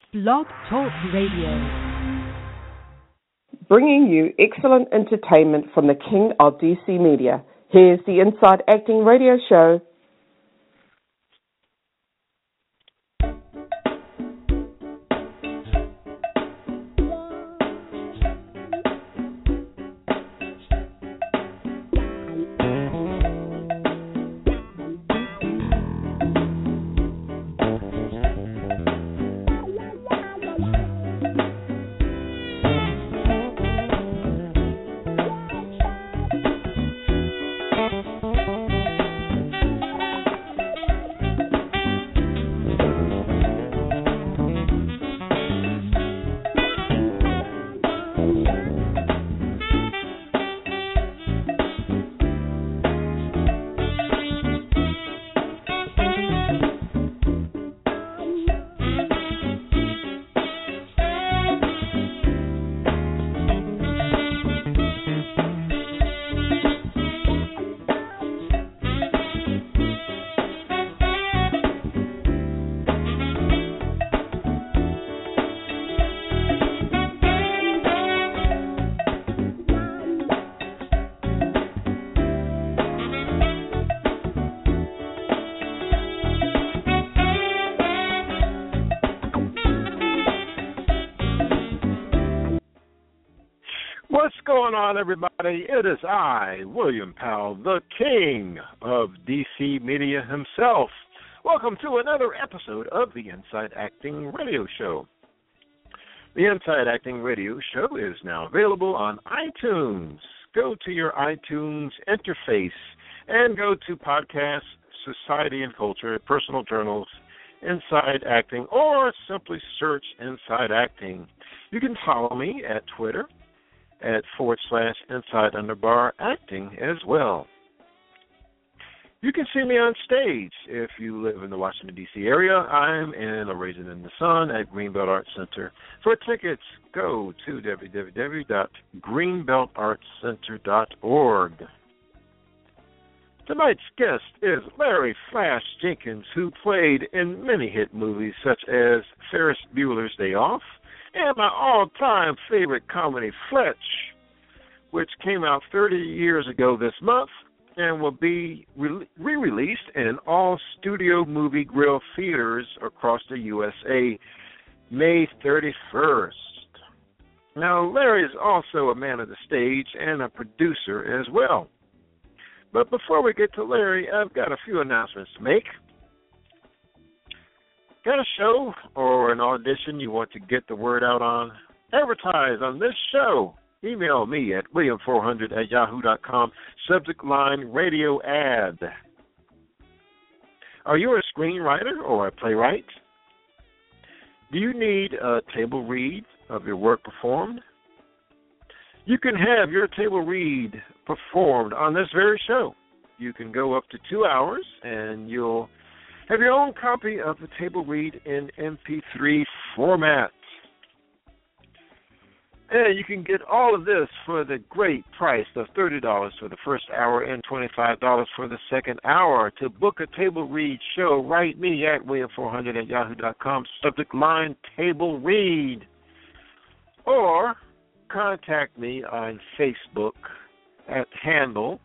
Blog Talk Radio. Bringing you excellent entertainment from the King of DC Media. Here's the Inside Acting Radio Show. What's going on, everybody? It is I, William Powell, the King of DC Media himself. Welcome to another episode of the Inside Acting Radio Show. The Inside Acting Radio Show is now available on iTunes. Go to your iTunes interface and go to Podcasts, Society and Culture, Personal Journals, Inside Acting, or simply search Inside Acting. You can follow me at Twitter at /inside_acting as well. You can see me on stage if you live in the Washington, D.C. area. I'm in A Raisin in the Sun at Greenbelt Arts Center. For tickets, go to www.greenbeltartscenter.org. Tonight's guest is Larry Flash Jenkins, who played in many hit movies such as Ferris Bueller's Day Off, and my all-time favorite comedy, Fletch, which came out 30 years ago this month and will be re-released in all Studio Movie Grill theaters across the USA May 31st. Now, Larry is also a man of the stage and a producer as well. But before we get to Larry, I've got a few announcements to make. Got a show or an audition you want to get the word out on? Advertise on this show. Email me at william400@yahoo.com, subject line radio ad. Are you a screenwriter or a playwright? Do you need a table read of your work performed? You can have your table read performed on this very show. You can go up to 2 hours and you'll have your own copy of the table read in MP3 format. And you can get all of this for the great price of $30 for the first hour and $25 for the second hour. To book a table read show, write me at william400@yahoo.com, subject line table read. Or contact me on Facebook at handle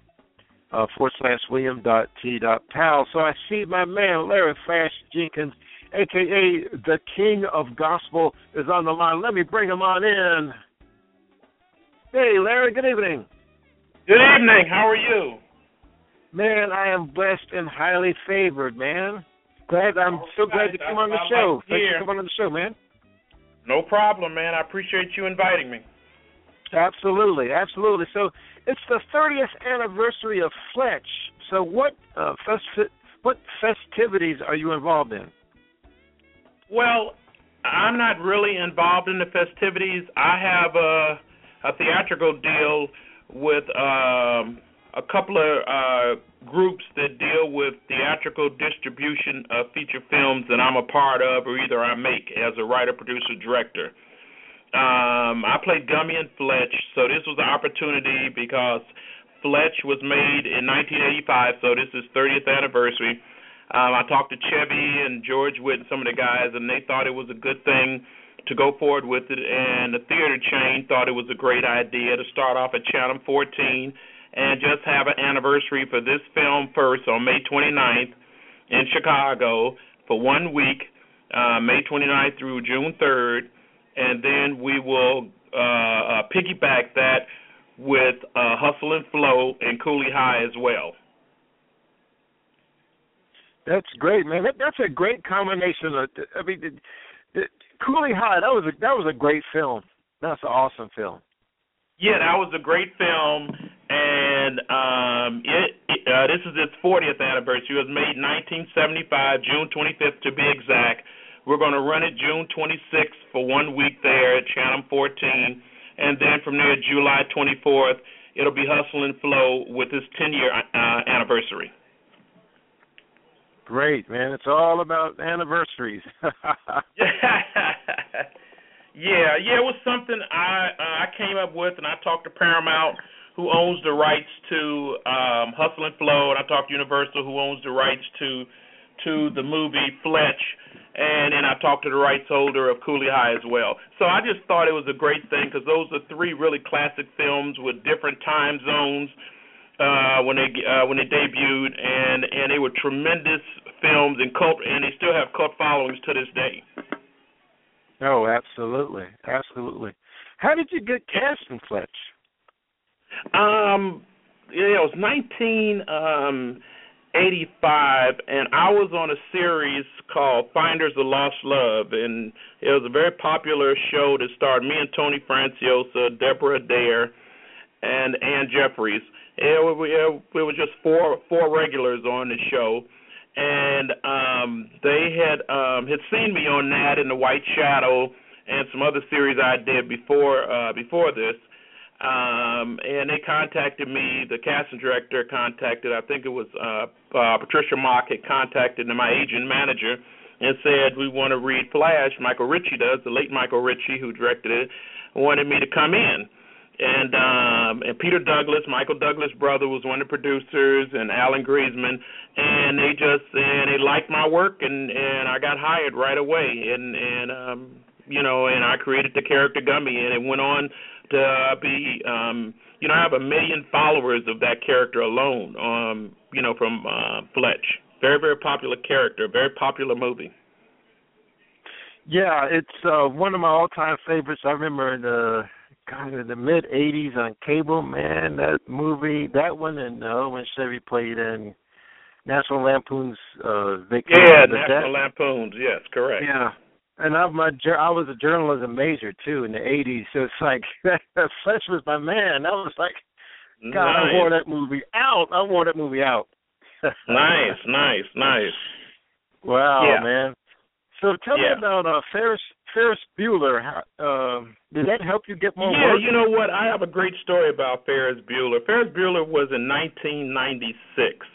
/William.T.Powell. So I see my man Larry Flash Jenkins, a.k.a. the King of Gospel, is on the line. Let me bring him on in. Hey, Larry, good evening. Good evening. How are you? Man, I am blessed and highly favored, man. I'm so glad to come on the show. Thanks for coming on the show, man. No problem, man. I appreciate you inviting me. Absolutely, absolutely. So it's the 30th anniversary of Fletch. So what festivities are you involved in? Well, I'm not really involved in the festivities. I have a theatrical deal with a couple of groups that deal with theatrical distribution of feature films that I'm a part of, or either I make as a writer, producer, director. I played Gummy in Fletch, so this was an opportunity because Fletch was made in 1985, so this is 30th anniversary. I talked to Chevy and George Witt and some of the guys, and they thought it was a good thing to go forward with it, and the theater chain thought it was a great idea to start off at Channel 14 and just have an anniversary for this film first on May 29th in Chicago for 1 week, May 29th through June 3rd, and then we will piggyback that with Hustle and Flow and Cooley High as well. That's great, man. That's a great combination. Cooley High. That was a great film. That's an awesome film. Yeah, that was a great film, and this is its 40th anniversary. It was made 1975, June 25th to be exact. We're going to run it June 26th for 1 week there at Channel 14, and then from there, July 24th, it'll be Hustle and Flow with its 10-year anniversary. Great, man. It's all about anniversaries. Yeah, it was something I came up with, and I talked to Paramount, who owns the rights to Hustle and Flow, and I talked to Universal, who owns the rights to the movie Fletch, and then I talked to the rights holder of Cooley High as well. So I just thought it was a great thing because those are three really classic films with different time zones when they debuted, and they were tremendous films and they still have cult followings to this day. Oh, absolutely. How did you get cast in Fletch? It was 1985, and I was on a series called Finders of Lost Love, and it was a very popular show that starred me and Tony Franciosa, Deborah Adair, and Ann Jeffries. It was just four regulars on the show, and they had seen me on that in The White Shadow and some other series I did before this, and they contacted me. The casting director contacted, I think it was Patricia Mock had contacted my agent manager and said, we want to read Flash. Michael Ritchie does, the late Michael Ritchie who directed it, wanted me to come in. And Peter Douglas, Michael Douglas' brother, was one of the producers, and Alan Griezmann, and they liked my work, and I got hired right away, and I created the character Gummy, and it went on to be, I have 1 million followers of that character alone, from Fletch. Very, very popular character, very popular movie. Yeah, it's one of my all-time favorites. I remember in the mid-'80s on cable, man, that movie, that one, and when Chevy played in National Lampoon's Vacation. Yeah, National Lampoon's, yes, correct. Yeah, and I was a journalism major, too, in the 80s, so it's like, Fletch was my man. I was like, God, nice. I wore that movie out. Nice. Wow, yeah. Man. So tell me about Ferris Bueller. Did that help you get more work? Yeah, you know what? I have a great story about Ferris Bueller. Ferris Bueller was in 1986.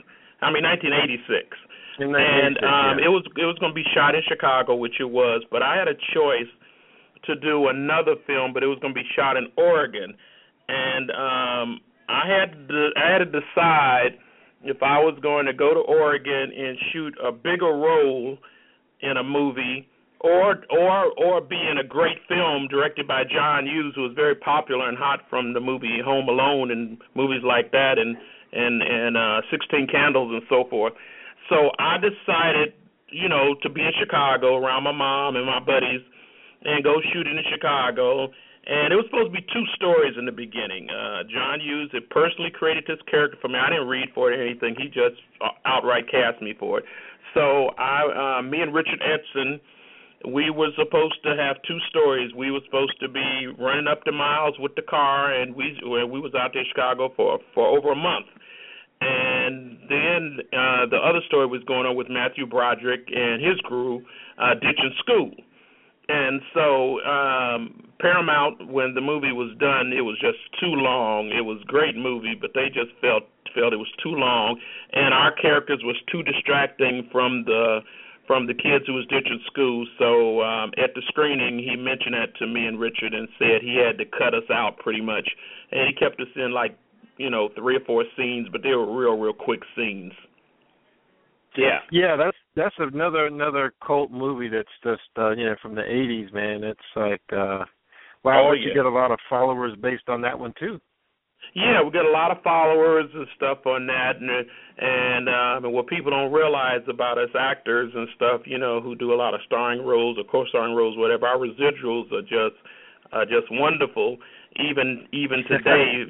And it was going to be shot in Chicago, which it was, but I had a choice to do another film, but it was going to be shot in Oregon. And I had to decide if I was going to go to Oregon and shoot a bigger role in a movie, or be in a great film directed by John Hughes, who was very popular and hot from the movie Home Alone and movies like that, and 16 Candles and so forth. So I decided, to be in Chicago around my mom and my buddies and go shooting in Chicago. And it was supposed to be 2 stories in the beginning. John Hughes had personally created this character for me. I didn't read for it or anything. He just outright cast me for it. So me and Richard Edson, we were supposed to have 2 stories. We were supposed to be running up the miles with the car, and we was out there in Chicago for over a month. And then the other story was going on with Matthew Broderick and his crew, Ditching School. And so Paramount, when the movie was done, it was just too long. It was a great movie, but they just felt it was too long, and our characters was too distracting from the kids who was ditching school. So at the screening, he mentioned that to me and Richard and said he had to cut us out pretty much, and he kept us in 3 or 4 scenes, but they were real quick scenes. Yeah, that's another cult movie that's just from the 80s, man. It's like you get a lot of followers based on that one too. Yeah, we get a lot of followers and stuff on that, and what people don't realize about us actors and stuff, who do a lot of starring roles or co-starring roles, whatever, our residuals are just wonderful. Even today,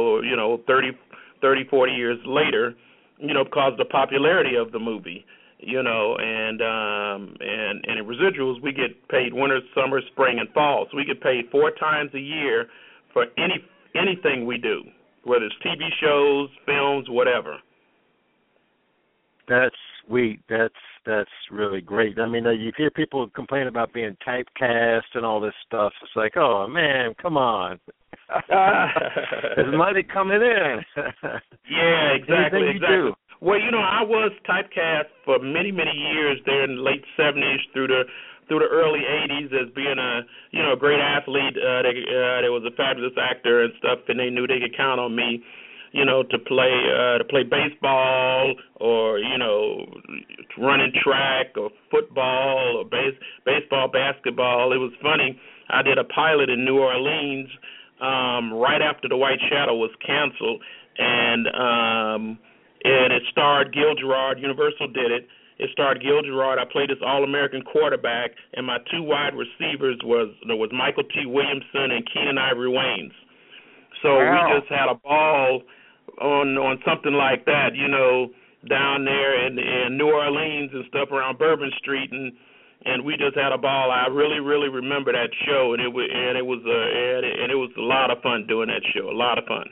30, 40 years later, because of the popularity of the movie, and in residuals we get paid winter, summer, spring, and fall. So we get paid 4 times a year for anything we do, whether it's TV shows, films, whatever. That's sweet. That's really great. I mean, you hear people complain about being typecast and all this stuff. It's like, oh man, come on. There's money coming in. Yeah, exactly. Do. Well, I was typecast for many, many years there in the late 70s through the early 80s as being a great athlete. There was a fabulous actor and stuff, and they knew they could count on me, to play baseball or running track or football or baseball, basketball. It was funny. I did a pilot in New Orleans right after The White Shadow was canceled, and it starred Gil Gerard. Universal did it. It starred Gil Gerard. I played this All-American quarterback, and my 2 wide receivers was Michael T. Williamson and Keenan Ivory Waynes. So we just had a ball on something like that, down there in New Orleans and stuff around Bourbon Street, and we just had a ball. I really, really remember that show, and it was a lot of fun doing that show. A lot of fun.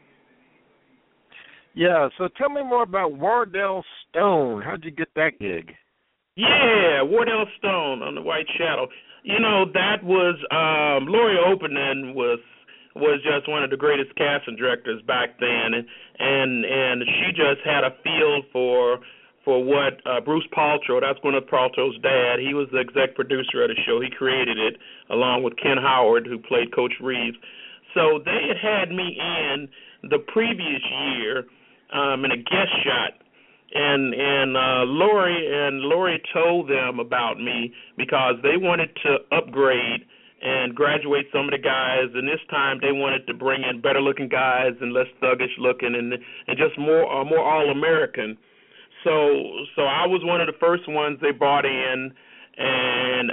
Yeah, so tell me more about Wardell Stone. How'd you get that gig? Yeah, Wardell Stone on The White Shadow. That was Laurie Openin was just one of the greatest casting directors back then, and she just had a feel for what Bruce Paltrow, that's Gwyneth Paltrow's dad, he was the exec producer of the show. He created it along with Ken Howard, who played Coach Reeves. So they had me in the previous year in a guest shot, and Laurie told them about me because they wanted to upgrade and graduate some of the guys, and this time they wanted to bring in better looking guys and less thuggish looking and just more All-American. So I was one of the first ones they brought in, and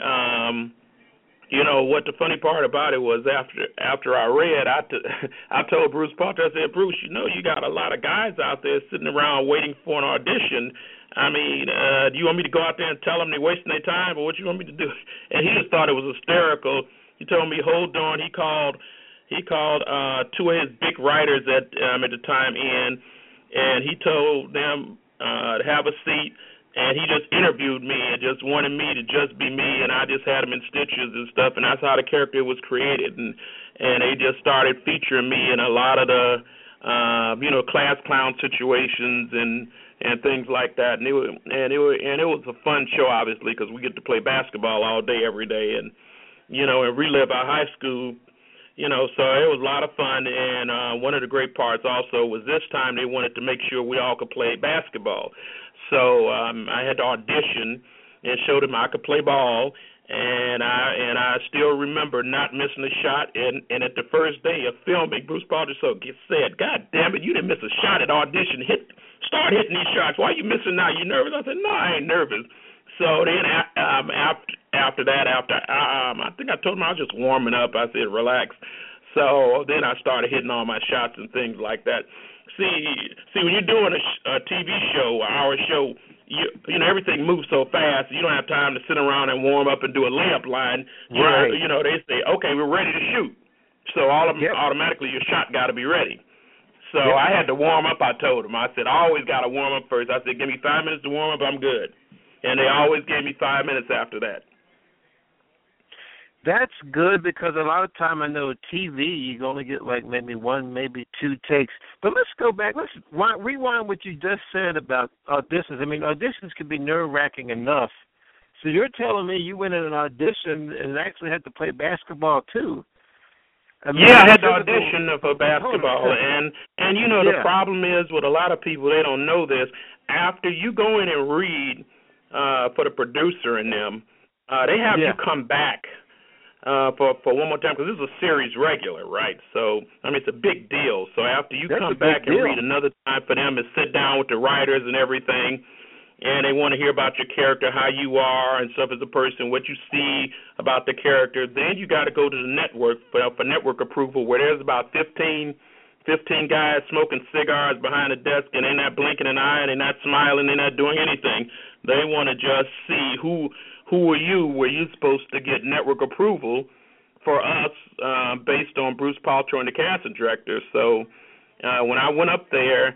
what the funny part about it was after I read, I told Bruce Paltrow, I said, Bruce, you got a lot of guys out there sitting around waiting for an audition. I mean, do you want me to go out there and tell them they're wasting their time, or what you want me to do? And he just thought it was hysterical. He told me, hold on. He called 2 of his big writers at the time in, and he told them to have a seat. And he just interviewed me and just wanted me to just be me, and I just had him in stitches and stuff, and that's how the character was created. And they just started featuring me in a lot of the, class clown situations and things like that. And it was a fun show, obviously, because we get to play basketball all day, every day, and relive our high school. So it was a lot of fun. And one of the great parts also was this time they wanted to make sure we all could play basketball. So I had to audition and showed them I could play ball, and I still remember not missing a shot. And at the first day of filming, Bruce Paltrow said, "God damn it, you didn't miss a shot at audition. Start hitting these shots. Why are you missing now? You nervous?" I said, "No, I ain't nervous." So then after that, I think I told him I was just warming up. I said, "Relax." So then I started hitting all my shots and things like that. See, when you're doing a TV show, an hour show, everything moves so fast. You don't have time to sit around and warm up and do a layup line. Right. They say, okay, we're ready to shoot. So automatically your shot got to be ready. So I had to warm up, I told them. I said, I always got to warm up first. I said, give me 5 minutes to warm up, I'm good. And they always gave me 5 minutes after that. That's good because a lot of time I know TV you only get like maybe 1, maybe 2 takes. But let's go back. Let's rewind what you just said about auditions. I mean, auditions can be nerve-wracking enough. So you're telling me you went in an audition and actually had to play basketball too. Yeah, I had the audition for basketball, and the problem is with a lot of people, they don't know this. After you go in and read for the producer and them, they have you come back for one more time, because this is a series regular, right? So, I mean, it's a big deal. So after you come back and read another time for them to sit down with the writers and everything, and they want to hear about your character, how you are and stuff as a person, what you see about the character, then you got to go to the network for network approval, where there's about 15 guys smoking cigars behind a desk, and they're not blinking an eye, and they're not smiling, they're not doing anything. They want to just see who are you, were you supposed to get network approval for us based on Bruce Paltrow and the casting director. So when I went up there,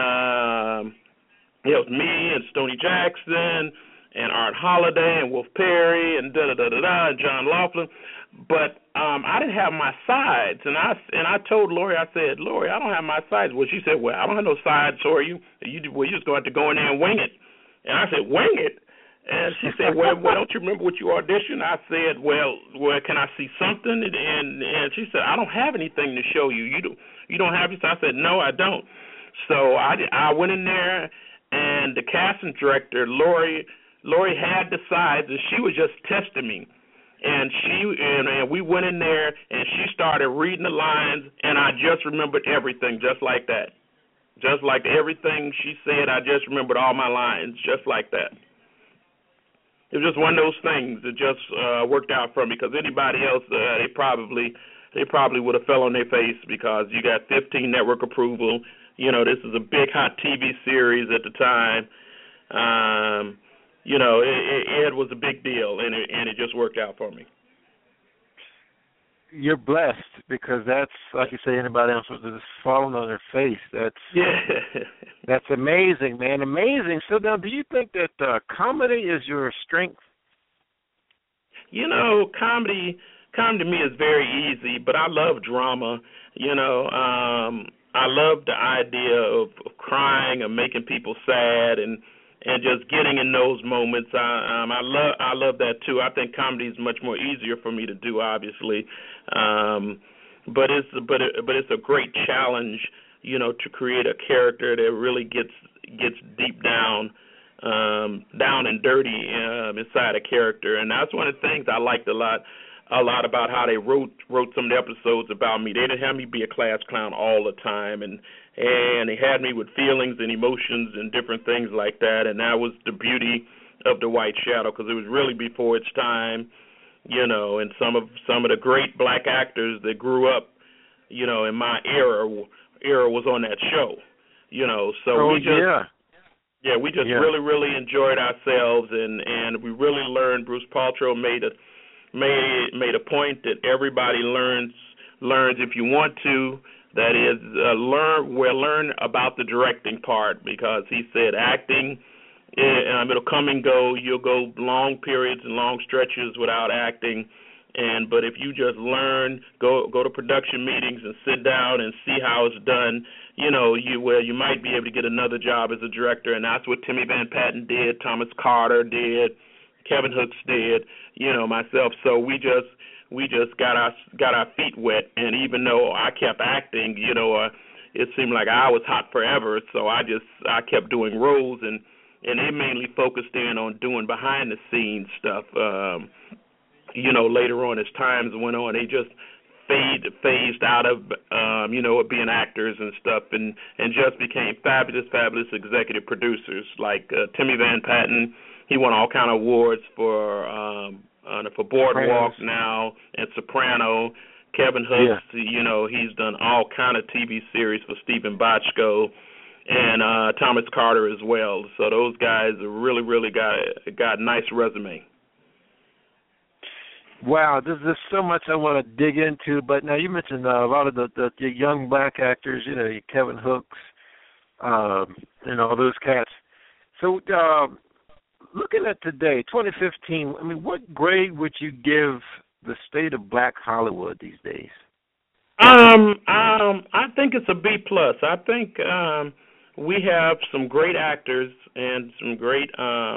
it was me and Stoney Jackson and Art Holiday and Wolf Perry and and John Laughlin, but I didn't have my sides, and I told Lori, I said, Lori, I don't have my sides. Well, she said, well, I don't have no sides for you. You just going to have to go in there and wing it. And I said, wing it? And she said, well, don't you remember what you auditioned? I said, well, can I see something? And she said, I don't have anything to show you. You don't have it? So I said, no, I don't. So I went in there, and the casting director, Lori had the sides, and she was just testing me. And we went in there, and she started reading the lines, and I just remembered everything just like that. Just like everything she said, I just remembered all my lines just like that. It was just one of those things that just worked out for me, because anybody else, they probably would have fell on their face, because you got 15 network approval. This is a big hot TV series at the time. It was a big deal, and it just worked out for me. You're blessed, because that's, like you say, anybody else would have just fallen on their face. That's amazing, man, amazing. So now, do you think that comedy is your strength? Comedy to me is very easy, but I love drama. I love the idea of crying and making people sad and just getting in those moments. I love that too. I think comedy is much more easier for me to do, obviously, but it's a great challenge, to create a character that really gets deep down and dirty inside a character, and that's one of the things I liked a lot about how they wrote some of the episodes about me. They didn't have me be a class clown all the time, and they had me with feelings and emotions and different things like that, and that was the beauty of The White Shadow, because it was really before its time, and some of the great black actors that grew up, in my era was on that show, so we just really, really enjoyed ourselves, and we really learned. Bruce Paltrow made a point that everybody learns if you want to. That is, learn about the directing part, because he said acting, it'll come and go. You'll go long periods and long stretches without acting, but if you just learn, go to production meetings and sit down and see how it's done, you might be able to get another job as a director, and that's what Timmy Van Patten did, Thomas Carter did, Kevin Hooks did, myself. So we just got our feet wet, and even though I kept acting, it seemed like I was hot forever. So I kept doing roles, and they mainly focused in on doing behind the scenes stuff. Later on as times went on, they just phased out of being actors and stuff, and just became fabulous executive producers like Timmy Van Patten. He won all kind of awards for Boardwalk now and Soprano. Kevin Hooks, he's done all kind of TV series for Stephen Bochco, and Thomas Carter as well. So those guys really, really got a nice resume. Wow, there's so much I want to dig into, but now you mentioned a lot of the young black actors, Kevin Hooks, all those cats. So looking at today, 2015, I mean, what grade would you give the state of black Hollywood these days? I think it's a B+. I think we have some great actors and some great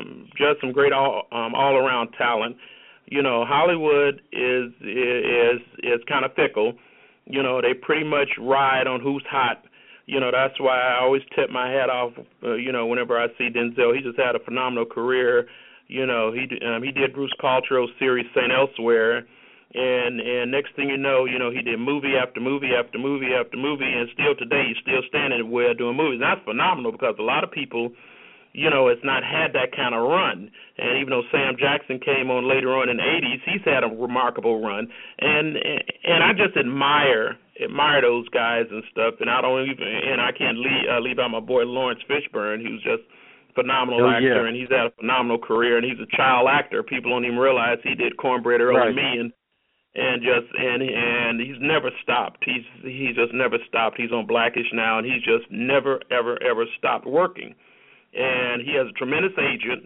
all around talent. Hollywood is kind of fickle. They pretty much ride on who's hot. That's why I always tip my hat off, whenever I see Denzel. He just had a phenomenal career. He did Bruce Caltro's series St. Elsewhere, and next thing you know, he did movie after movie after movie after movie, and still today he's still standing where doing movies. And that's phenomenal because a lot of people, has not had that kind of run. And even though Sam Jackson came on later on in the 80s, he's had a remarkable run. And I just admire those guys and stuff. And I can't leave out my boy Lawrence Fishburne, who's just a phenomenal actor, and he's had a phenomenal career, and he's a child actor. People don't even realize he did Cornbread Early and Me, and he's never stopped. He's just never stopped. He's on Blackish now, and he's just never ever stopped working. And he has a tremendous agent,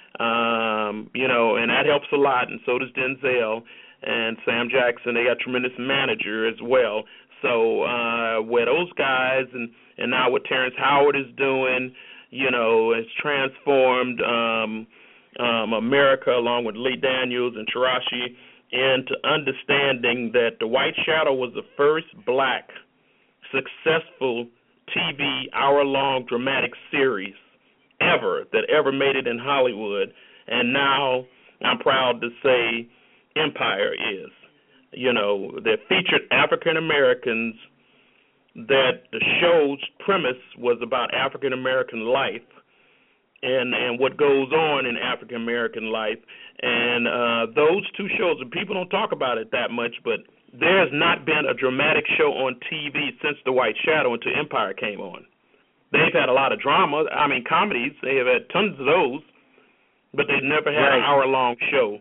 and that helps a lot, and so does Denzel and Sam Jackson. They got a tremendous manager as well. So where those guys and now what Terrence Howard is doing, has transformed America along with Lee Daniels and Taraji into understanding that The White Shadow was the first black successful TV hour-long dramatic series that ever made it in Hollywood, and now I'm proud to say Empire is. They featured African Americans, that the show's premise was about African American life and what goes on in African American life. And those two shows, and people don't talk about it that much, but there's not been a dramatic show on TV since The White Shadow until Empire came on. They've had a lot of drama, comedies. They have had tons of those, but they've never had an hour-long show.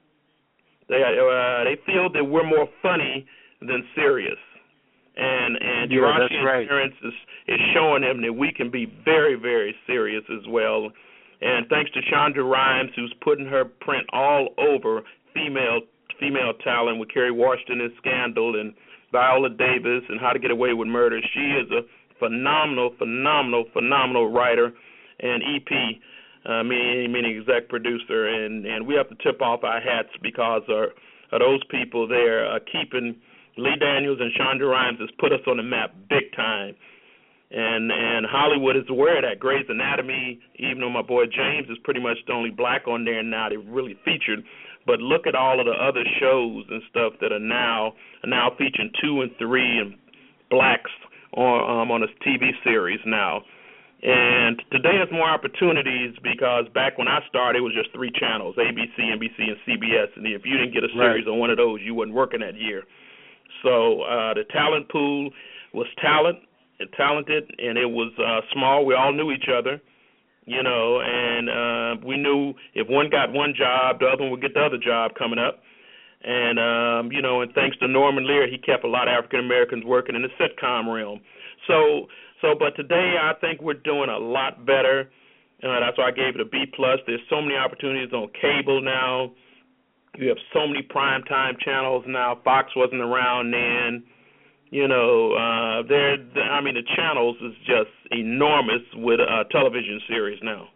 They feel that we're more funny than serious. And Taraji and Terrence is showing them that we can be very, very serious as well. And thanks to Shonda Rhimes, who's putting her print all over female talent with Kerry Washington and Scandal and Viola Davis and How to Get Away with Murder. She is a phenomenal writer and EP, meaning exec producer, and we have to tip off our hats because of those people there keeping Lee Daniels and Shonda Rhimes has put us on the map big time. And Hollywood is aware of that. Grey's Anatomy, even though my boy James is pretty much the only black on there now, they really featured. But look at all of the other shows and stuff that are now featuring 2 and 3 and blacks on a TV series now. And today has more opportunities because back when I started, it was just 3 channels, ABC, NBC, and CBS. And if you didn't get a series on one of those, you wasn't working that year. So the talent pool was talented, and it was small. We all knew each other, and we knew if one got one job, the other one would get the other job coming up. And, and thanks to Norman Lear, he kept a lot of African Americans working in the sitcom realm. But today I think we're doing a lot better. That's why I gave it a B+. There's so many opportunities on cable now. You have so many primetime channels now. Fox wasn't around then. The channels is just enormous with television series now.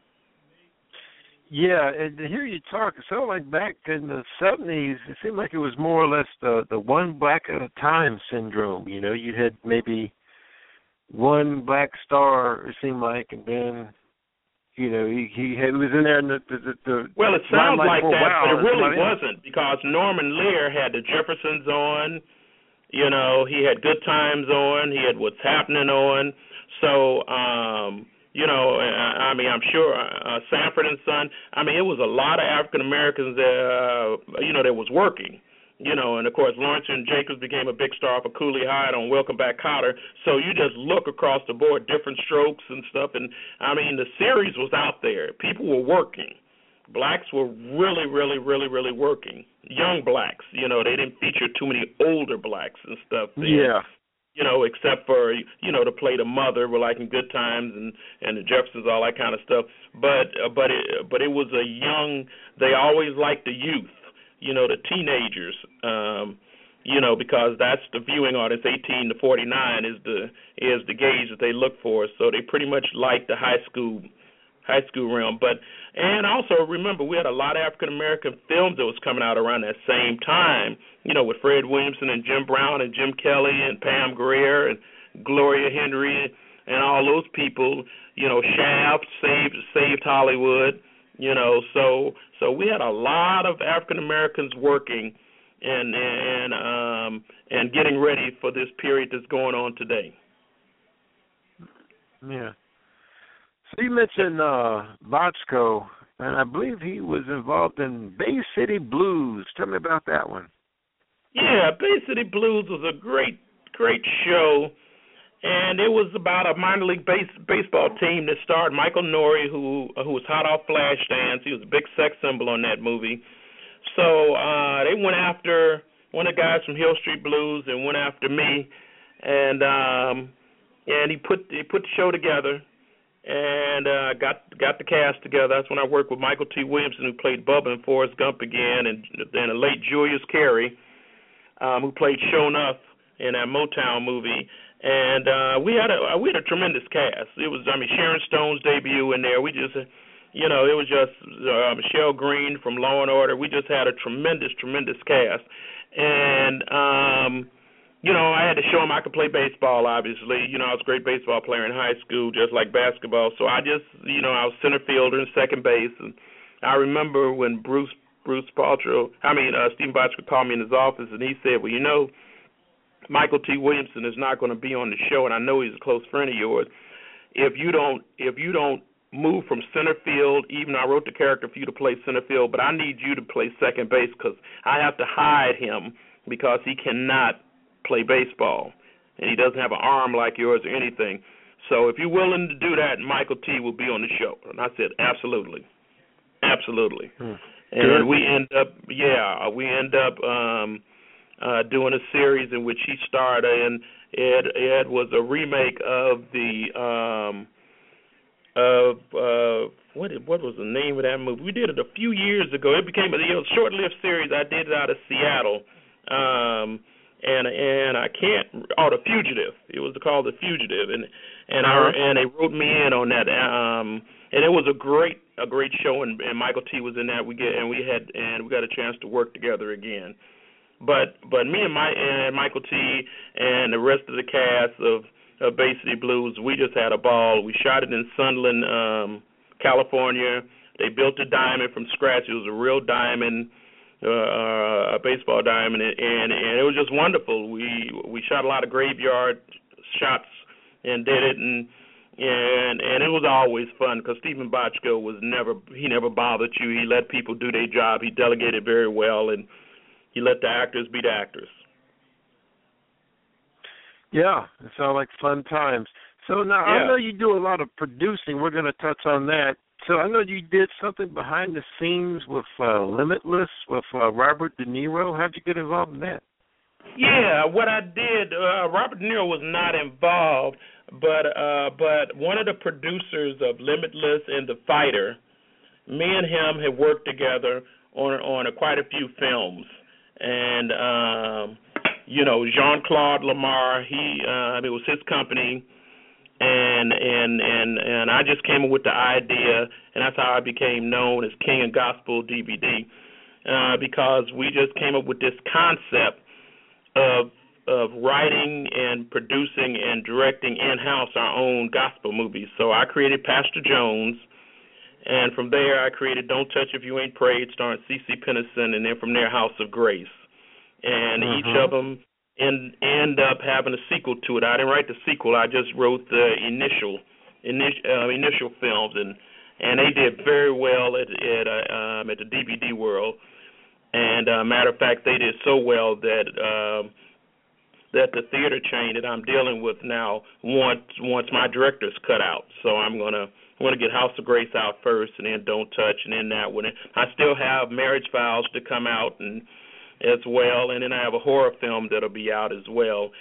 Yeah, and to hear you talk, it sounded like back in the 70s, it seemed like it was more or less the one black at a time syndrome. You had maybe one black star, it seemed like, and then, he was in there in the well, it sounds like that, but it really wasn't, because Norman Lear had the Jeffersons on, he had Good Times on, he had What's Happening on, so, I'm sure Sanford and Son. It was a lot of African Americans that was working. And of course Lawrence and Jacobs became a big star for Cooley Hyde on Welcome Back, Kotter. So you just look across the board, different strokes and stuff. And the series was out there. People were working. Blacks were really, really, really, really working. Young blacks. They didn't feature too many older blacks and stuff there. Yeah. Except for, to play the mother, like in Good Times and the Jeffersons, all that kind of stuff. But it was a young, they always liked the youth, the teenagers, because that's the viewing audience, 18 to 49 is the gauge that they look for. So they pretty much like the high school high school realm. And also remember, we had a lot of African American films that was coming out around that same time. With Fred Williamson and Jim Brown and Jim Kelly and Pam Grier and Gloria Henry and all those people. Shaft saved Hollywood. So we had a lot of African Americans working and getting ready for this period that's going on today. Yeah. So you mentioned Bochco, and I believe he was involved in Bay City Blues. Tell me about that one. Yeah, Bay City Blues was a great show, and it was about a minor league baseball team that starred Michael Nouri, who was hot off Flashdance. He was a big sex symbol on that movie. So they went after one of the guys from Hill Street Blues and went after me, and he put the show together and got the cast together. That's when I worked with Michael T. Williamson, who played Bubba in Forrest Gump again, and then the late Julius Carey, who played Sho'nuff in that Motown movie. And we had a tremendous cast. It was Sharon Stone's debut in there. We just it was just Michelle Green from Law and Order. We just had a tremendous cast. And I had to show him I could play baseball, obviously. I was a great baseball player in high school, just like basketball. So I just, I was center fielder and second base. And I remember when Stephen Bochco called me in his office, and he said, well, Michael T. Williamson is not going to be on the show, and I know he's a close friend of yours. If you don't move from center field, even I wrote the character for you to play center field, but I need you to play second base because I have to hide him because he cannot play baseball, and he doesn't have an arm like yours or anything. So if you're willing to do that, Michael T. will be on the show. And I said, absolutely. And we end up doing a series in which he starred in. Ed was a remake of what was the name of that movie? We did it a few years ago. It became a short-lived series. I did it out of Seattle. And I can't. The Fugitive. It was called The Fugitive, and they wrote me in on that. And it was a great show, and Michael T. was in that. We got a chance to work together again. But me and Michael T. and the rest of the cast of Bay City Blues, we just had a ball. We shot it in Sunland, California. They built a diamond from scratch. It was a real diamond. A baseball diamond, and it was just wonderful. We shot a lot of graveyard shots and did it, and it was always fun because Stephen Bochco never bothered you. He let people do their job. He delegated very well, and he let the actors be the actors. Yeah, it sounds like fun times. So now I know you do a lot of producing. We're going to touch on that. So I know you did something behind the scenes with Limitless with Robert De Niro. How'd you get involved in that? Yeah, what I did, Robert De Niro was not involved, but one of the producers of Limitless and The Fighter, me and him had worked together on quite a few films. And, Jean-Claude Lamar, it was his company. And I just came up with the idea, and that's how I became known as King of Gospel DVD, because we just came up with this concept of writing and producing and directing in-house our own gospel movies. So I created Pastor Jones, and from there I created Don't Touch If You Ain't Prayed, starring C.C. Pennison, and then from there House of Grace. And each of them end up having a sequel to it. I didn't write the sequel. I just wrote the initial films, and they did very well at the DVD world. And matter of fact, they did so well that the theater chain that I'm dealing with now wants my director's cut out. So I'm gonna get House of Grace out first, and then Don't Touch, and then that one. I still have Marriage Vows to come out and as well, and then I have a horror film that'll be out as well.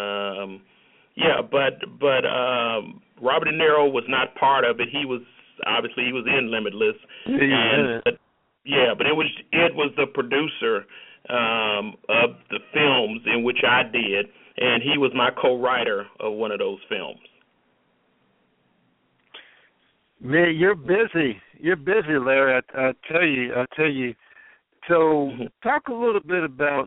But Robert De Niro was not part of it. He was in Limitless. But it was the producer of the films in which I did, and he was my co-writer of one of those films. Man, you're busy. You're busy, Larry. I tell you. So, talk a little bit about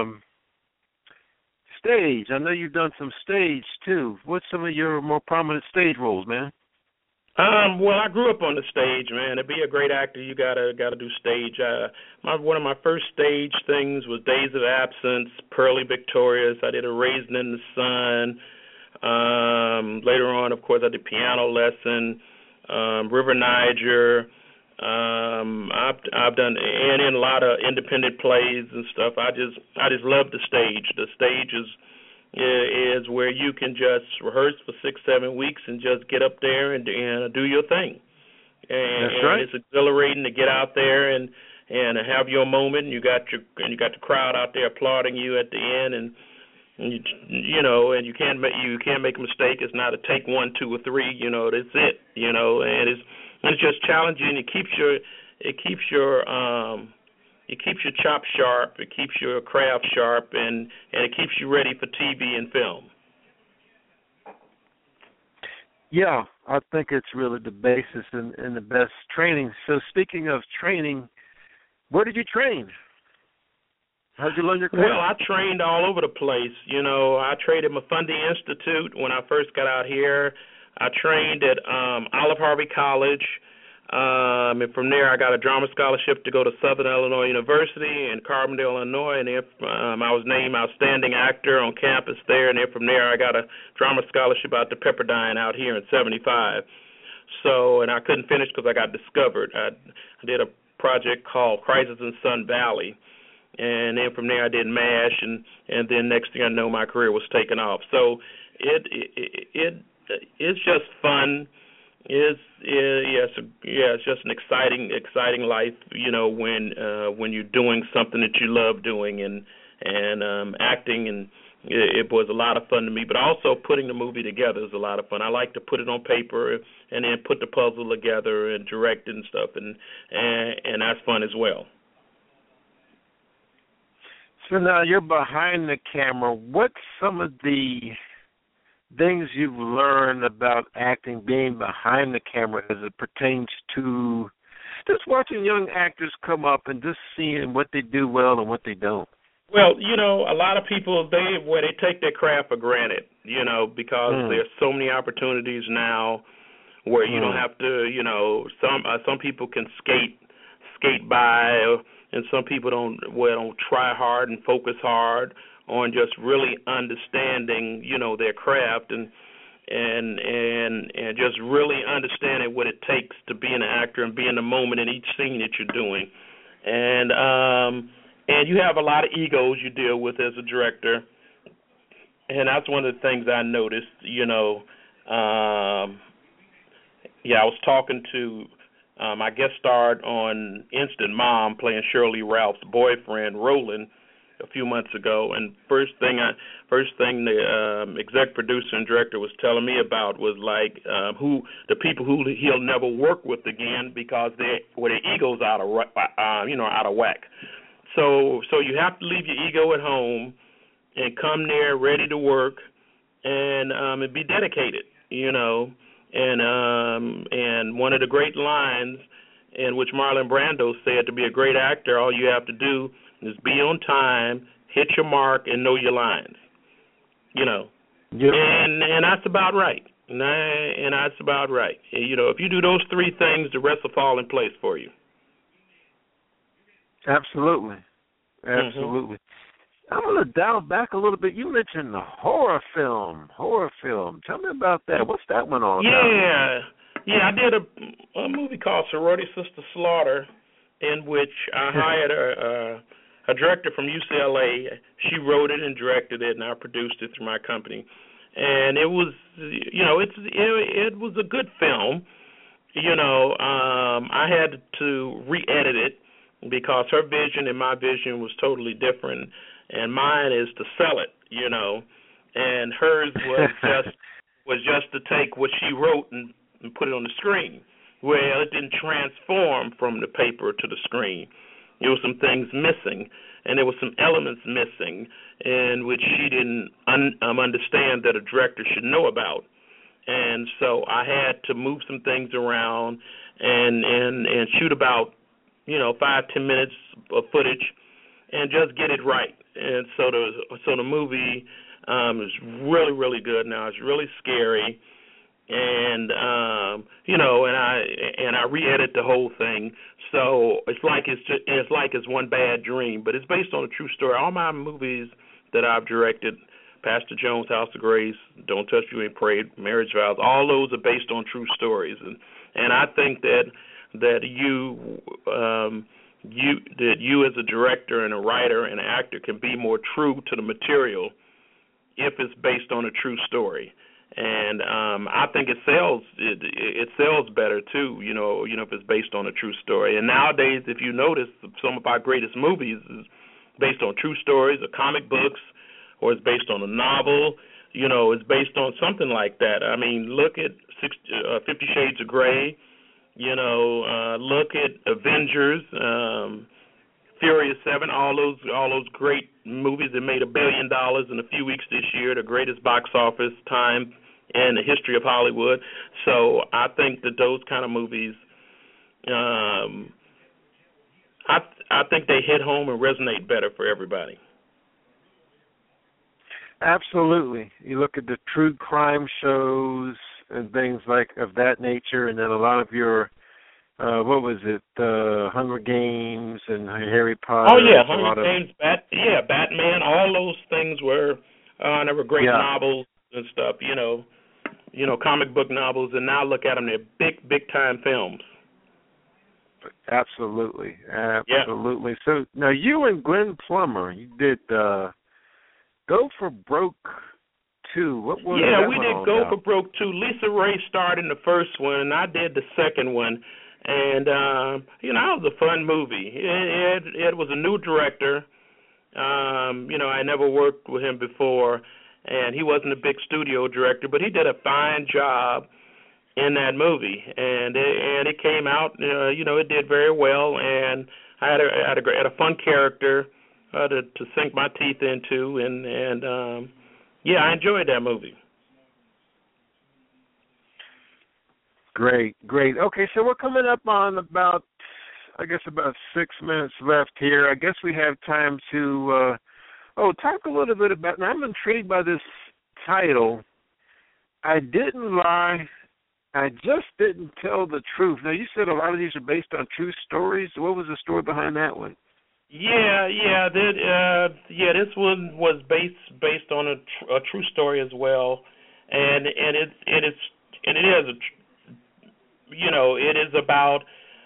stage. I know you've done some stage too. What's some of your more prominent stage roles, man? Well, I grew up on the stage, man. To be a great actor, you gotta do stage. One of my first stage things was Days of Absence, Pearly Victorious. I did A Raisin in the Sun. Later on, of course, I did Piano Lesson, River Niger. I've done and in a lot of independent plays and stuff. I just love the stage. The stage is where you can just rehearse for 6-7 weeks and just get up there and do your thing. And, That's right. And it's exhilarating to get out there and have your moment. And you got the crowd out there applauding you at the end, and you can't make a mistake. It's not a take 1, 2, or 3. That's it. And it's just challenging. It keeps your chop sharp. It keeps your craft sharp, and it keeps you ready for TV and film. Yeah, I think it's really the basis and the best training. So speaking of training, where did you train? How did you learn your craft? Well, I trained all over the place. I trained at Mafundi Institute when I first got out here. I trained at Olive Harvey College. And from there, I got a drama scholarship to go to Southern Illinois University in Carbondale, Illinois, and I was named Outstanding Actor on campus there. And then from there, I got a drama scholarship out to Pepperdine out here in '75. So, and I couldn't finish because I got discovered. I did a project called Crisis in Sun Valley, and then from there, I did MASH, and then next thing I know, my career was taking off. So, it's just fun. It's just an exciting life, when you're doing something that you love doing, and acting, and it was a lot of fun to me. But also putting the movie together is a lot of fun. I like to put it on paper and then put the puzzle together and direct it and stuff, and that's fun as well. So now you're behind the camera. What's some of the things you've learned about acting, being behind the camera, as it pertains to just watching young actors come up and just seeing what they do well and what they don't? Well, a lot of people, they take their craft for granted, because there's so many opportunities now where you don't have to, some people can skate by, and some people don't try hard and focus hard on just really understanding, their craft and just really understanding what it takes to be an actor and be in the moment in each scene that you're doing. And you have a lot of egos you deal with as a director, and that's one of the things I noticed. I was talking to I guest starred on Instant Mom playing Shirley Ralph's boyfriend, Roland, a few months ago, and first thing the exec producer and director was telling me about was like who the people who he'll never work with again because their egos out of whack. So you have to leave your ego at home and come there ready to work and be dedicated, And one of the great lines in which Marlon Brando said, to be a great actor, all you have to do is be on time, hit your mark, and know your lines. Yep. And that's about right. And that's about right. If you do those three things, the rest will fall in place for you. Absolutely. I'm going to dial back a little bit. You mentioned the horror film. Tell me about that. What's that one all about? Yeah, I did a movie called Sorority Sister Slaughter, in which I hired a director from UCLA. She wrote it and directed it, and I produced it through my company. And it was, it was a good film. I had to re-edit it because her vision and my vision was totally different, and mine is to sell it, and hers was just to take what she wrote and put it on the screen. Well, it didn't transform from the paper to the screen. There were some things missing, and there were some elements missing in which she didn't understand that a director should know about. and so I had to move some things around and shoot about 5-10 minutes of footage and just get it right. And so the movie is really, really good now. It's really scary, and and I re-edit the whole thing. So it's like it's one bad dream, but it's based on a true story. All my movies that I've directed, Pastor Jones, House of Grace, Don't Touch You Ain't Prayed, Marriage Vows, all those are based on true stories, and I think that you as a director and a writer and an actor can be more true to the material if it's based on a true story. And I think it sells better too, if it's based on a true story. And nowadays, if you notice, some of our greatest movies is based on true stories or comic books, or it's based on a novel, it's based on something like that. I mean, look at 50 Shades of Grey, look at Avengers, Furious 7, all those great movies that made $1 billion in a few weeks this year, the greatest box office time in the history of Hollywood. So I think that those kind of movies, I think they hit home and resonate better for everybody. Absolutely. You look at the true crime shows and things like of that nature, and then a lot of your Hunger Games and Harry Potter. Oh yeah, Hunger Games, Batman. All those things were they were great novels and stuff. Comic book novels, and now look at them; they're big time films. Absolutely. Yeah. So now you and Glenn Plummer, you did Go for Broke 2. What was that? Yeah, we did Go for Broke 2. Lisa Ray starred in the first one, and I did the second one. And, it was a fun movie. It was a new director. I never worked with him before, and he wasn't a big studio director, but he did a fine job in that movie. And it came out, it did very well, and I had a fun character to sink my teeth into, and I enjoyed that movie. Great. Okay, so we're coming up on about 6 minutes left here. I guess we have time to talk a little bit about, and I'm intrigued by this title, I Didn't Lie, I Just Didn't Tell the Truth. Now, you said a lot of these are based on true stories. What was the story behind that one? This one was based on a true story as well, and it is about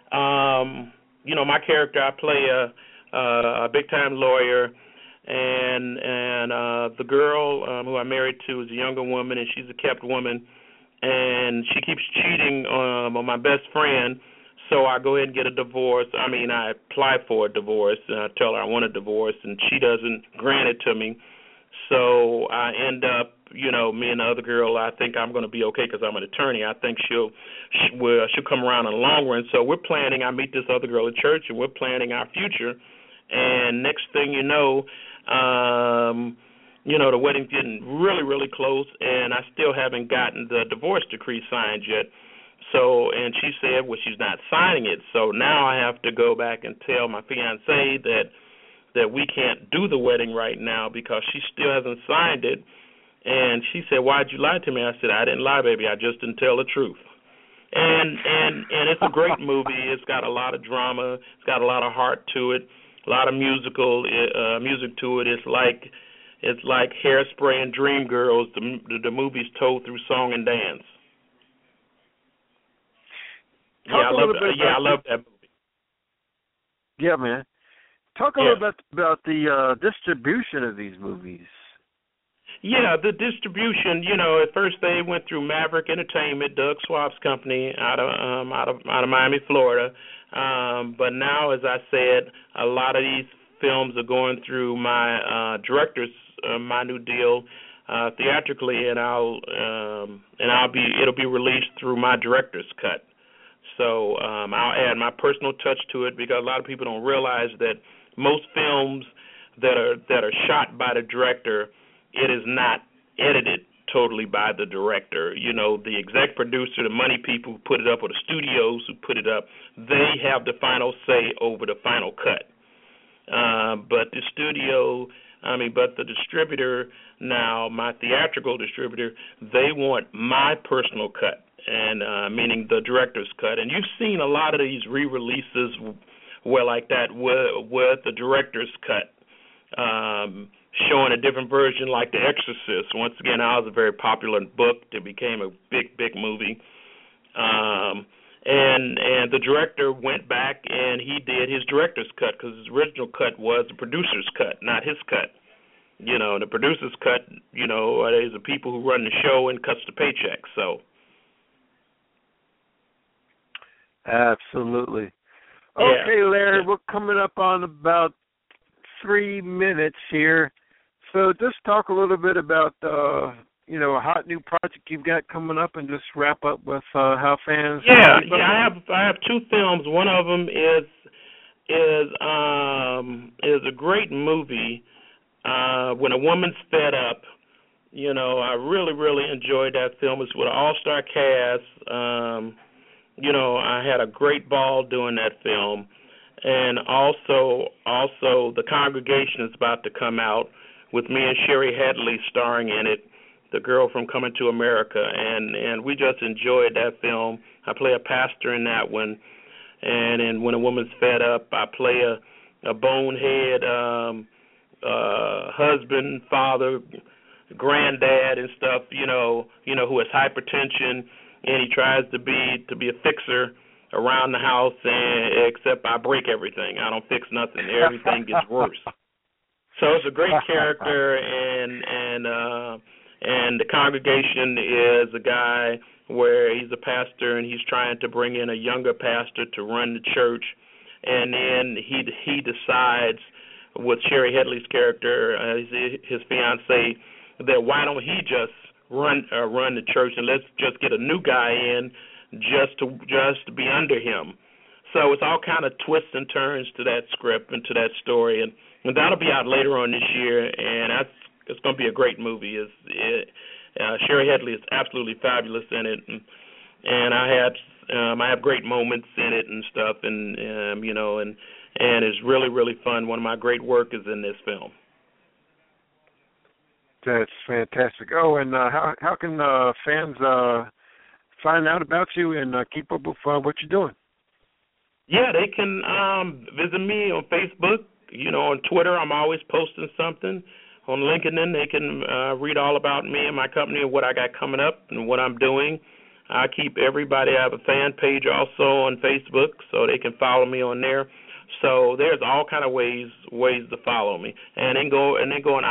my character. I play a big time lawyer, and the girl who I'm married to is a younger woman, and she's a kept woman, and she keeps cheating on my best friend. So I go ahead and get a divorce. I apply for a divorce, and I tell her I want a divorce, and she doesn't grant it to me. So I end up, me and the other girl, I think I'm going to be okay because I'm an attorney. I think she'll come around in the long run. So we're planning. I meet this other girl at church, and we're planning our future. And next thing you know, the wedding's getting really, really close, and I still haven't gotten the divorce decree signed yet. So, and she said, well, she's not signing it. So now I have to go back and tell my fiancée that we can't do the wedding right now because she still hasn't signed it. And she said, why'd you lie to me? I said, I didn't lie, baby. I just didn't tell the truth. And it's a great movie. It's got a lot of drama. It's got a lot of heart to it, a lot of music to it. It's like Hairspray and Dreamgirls. The movie's told through song and dance. I love that movie. Yeah, man. Talk a little bit about the distribution of these movies. Yeah, the distribution. At first they went through Maverick Entertainment, Doug Swab's company, out of Miami, Florida. But now, as I said, a lot of these films are going through my director's my new deal theatrically, and it'll be released through my director's cut. So I'll add my personal touch to it because a lot of people don't realize that most films that are shot by the director, it is not edited totally by the director. You know, the exec producer, the money people who put it up, or the studios who put it up, they have the final say over the final cut. But the distributor now, my theatrical distributor, they want my personal cut, and meaning the director's cut. And you've seen a lot of these re-releases where like that with the director's cut, showing a different version, like The Exorcist. Once again, that was a very popular book that became a big movie. And the director went back and he did his director's cut, because his original cut was the producer's cut, not his cut. You know, the producer's cut, you know, is the people who run the show and cuts the paycheck. So. Absolutely. Yeah. Okay, Larry, we're coming up on about 3 minutes here. So just talk a little bit about, a hot new project you've got coming up, and just wrap up with how fans. Yeah. I have two films. One of them is a great movie. When a Woman's Fed Up. You know, I really enjoyed that film. It's with an all-star cast. I had a great ball doing that film. And also The Congregation is about to come out with me and Sherry Hadley starring in it, the girl from Coming to America. And we just enjoyed that film. I play a pastor in that one. And in When a Woman's Fed Up, I play a bonehead husband, father, granddad and stuff, who has hypertension, and he tries to be a fixer around the house, and except I break everything. I don't fix nothing. Everything gets worse. So it's a great character, and The Congregation is a guy where he's a pastor and he's trying to bring in a younger pastor to run the church, and then he decides with Sherry Hadley's character, his fiancée, that why don't he just run the church, and let's just get a new guy in just to be under him. So it's all kind of twists and turns to that script and to that story, and that'll be out later on this year, and it's going to be a great movie. Sherry Hadley is absolutely fabulous in it, and I have great moments in it and stuff, and it's really fun. One of my great work is in this film. That's fantastic. Oh, and how can fans find out about you and keep up with what you're doing? Yeah, they can visit me on Facebook. On Twitter, I'm always posting something. On LinkedIn, they can read all about me and my company and what I got coming up and what I'm doing. I keep everybody. I have a fan page also on Facebook, so they can follow me on there. So there's all kind of ways to follow me, and then go on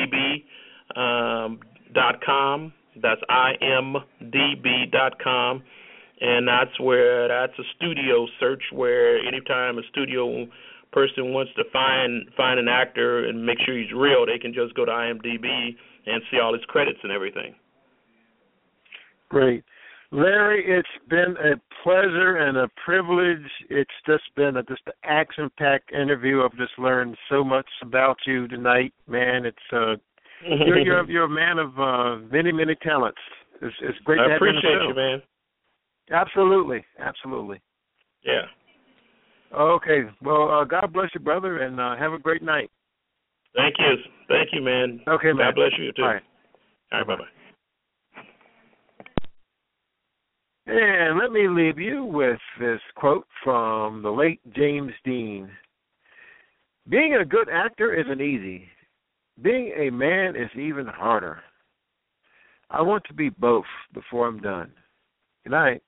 IMDb.com. That's IMDb.com, and that's a studio search where anytime a studio person wants to find an actor and make sure he's real, they can just go to IMDb and see all his credits and everything. Great. Larry, it's been a pleasure and a privilege. It's just been an action-packed interview. I've just learned so much about you tonight, man. It's you're a man of many talents. It's great to have you on the show. I appreciate you, man. Absolutely. Yeah. Okay. Well, God bless you, brother, and have a great night. Thank you, man. Okay, man. God bless you too. All right, bye-bye. And let me leave you with this quote from the late James Dean. Being a good actor isn't easy. Being a man is even harder. I want to be both before I'm done. Good night.